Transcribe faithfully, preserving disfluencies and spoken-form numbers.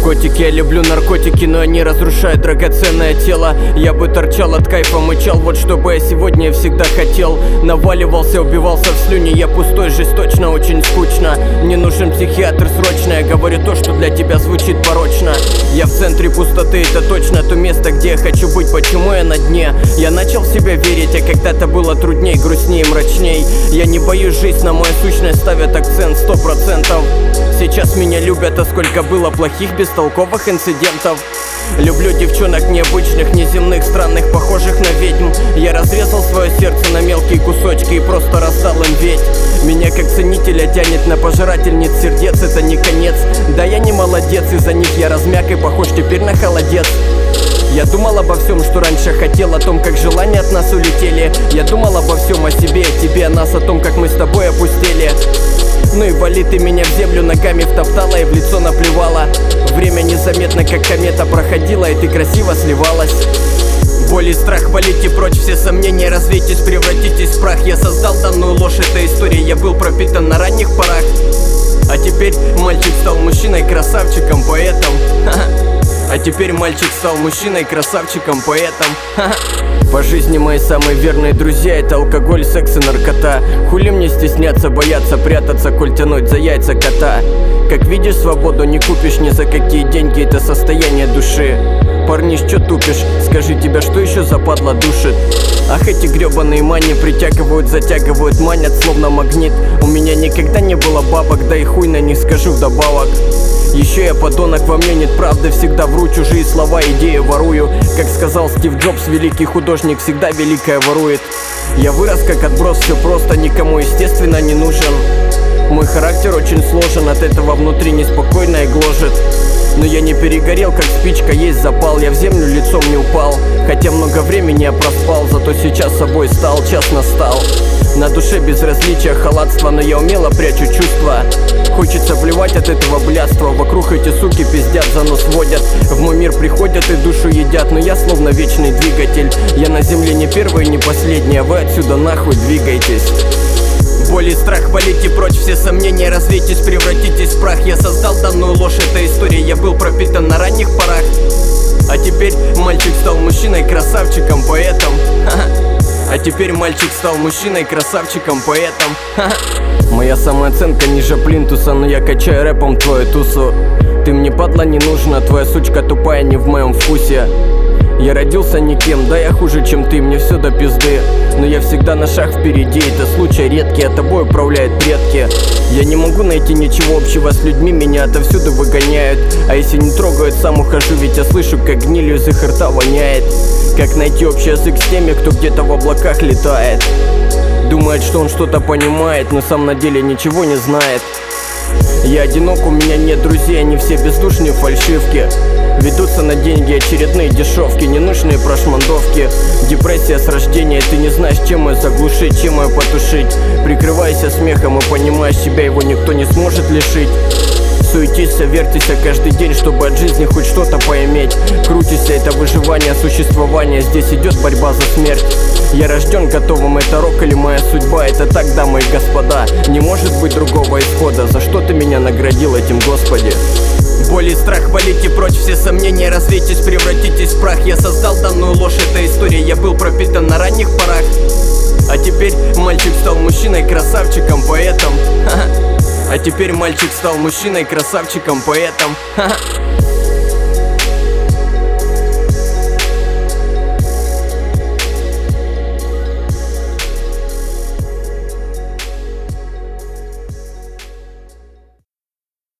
Котики, я люблю наркотики, но они разрушают драгоценное тело. Я бы торчал от кайфа, мычал, вот что бы я сегодня всегда хотел. Наваливался, убивался в слюне, я пустой, жизнь точно очень скучно. Мне нужен психиатр срочно, я говорю то, что для тебя звучит порочно. Я в центре пустоты, это точно то место, где я хочу быть, почему я на дне. Я начал в себя верить, а когда-то было трудней, грустней, мрачней. Я не боюсь, жизнь на мою сущность ставят акцент сто процентов. Сейчас меня любят, а сколько было плохих, бестолковых инцидентов. Люблю девчонок необычных, неземных, странных, похожих на ведьм. Я разрезал свое сердце на мелкие кусочки и просто раздал им ведь. Меня как ценителя тянет на пожирательниц сердец, это не конец. Да я не молодец, из-за них я размяк и похож теперь на холодец. Я думал обо всем, что раньше хотел, о том, как желания от нас улетели. Я думал обо всем, о себе, о тебе, о нас, о том, как мы с тобой опустели. Ну и вали, ты меня в землю ногами втоптала и в лицо наплевала. Время незаметно, как комета, проходила, и ты красиво сливалась. Боль и страх, валите прочь все сомнения, развейтесь, превратитесь в прах. Я создал данную ложь, эта история, я был пропитан на ранних порах. А теперь мальчик стал мужчиной, красавчиком, поэтом. А теперь мальчик стал мужчиной, красавчиком, поэтом. По жизни мои самые верные друзья — это алкоголь, секс и наркота. Хули мне стесняться, бояться, прятаться, коль тянуть за яйца кота. Как видишь, свободу не купишь ни за какие деньги, это состояние души. Парни, чё тупишь? Скажи, тебя что еще западло душит? Ах, эти гребаные мани притягивают, затягивают, манят словно магнит. У меня никогда не было бабок, да и хуй на них скажу вдобавок. Еще я подонок, во мне нет правды, всегда вру, чужие слова, идеи ворую. Как сказал Стив Джобс, великий художник всегда великое ворует. Я вырос как отброс, все просто, никому естественно не нужен. Мой характер очень сложен, от этого внутри неспокойно и гложет. Но я не перегорел, как спичка, есть запал. Я в землю лицом не упал, хотя много времени я проспал. Зато сейчас собой стал, час настал. На душе безразличие, халатство, но я умело прячу чувства. Хочется плевать от этого блядства. Вокруг эти суки пиздят, за нос водят. В мой мир приходят и душу едят, но я словно вечный двигатель. Я на земле не первый, не последний, а вы отсюда нахуй двигайтесь. Боль и страх, валите прочь все сомнения, развейтесь, превратитесь в прах. Я создал данную ложь, эта история, я был пропитан на ранних порах. А теперь мальчик стал мужчиной, красавчиком, поэтом. А теперь мальчик стал мужчиной, красавчиком, поэтом. Моя самооценка ниже плинтуса, но я качаю рэпом твою тусу. Ты мне, падла, не нужна, твоя сучка тупая, не в моем вкусе. Я родился никем, да я хуже, чем ты, мне все до пизды. Но я всегда на шаг впереди, это случай редкий, а тобой управляют предки. Я не могу найти ничего общего с людьми, меня отовсюду выгоняют. А если не трогают, сам ухожу, ведь я слышу, как гнилью из их рта воняет. Как найти общий язык с теми, кто где-то в облаках летает? Думает, что он что-то понимает, но сам на деле ничего не знает. Я одинок, у меня нет друзей, они все бездушные фальшивки. Ведутся на деньги очередные дешевки, ненужные прошмандовки. Депрессия с рождения, ты не знаешь, чем ее заглушить, чем ее потушить. Прикрывайся смехом и понимаешь, себя его никто не сможет лишить. Суетишься, вертишься каждый день, чтобы от жизни хоть что-то поиметь. Крутишься, это выживание, существование, здесь идет борьба за смерть. Я рожден готовым, это рок или моя судьба, это так, дамы и господа. Не может быть другого исхода, за что ты меня наградил этим, Господи? Боль и страх, валите прочь все сомнения, развейтесь, превратитесь в прах. Я создал данную ложь, эта история, я был пропитан на ранних порах. А теперь мальчик стал мужчиной, красавчиком, поэтом. А теперь мальчик стал мужчиной, красавчиком, поэтом.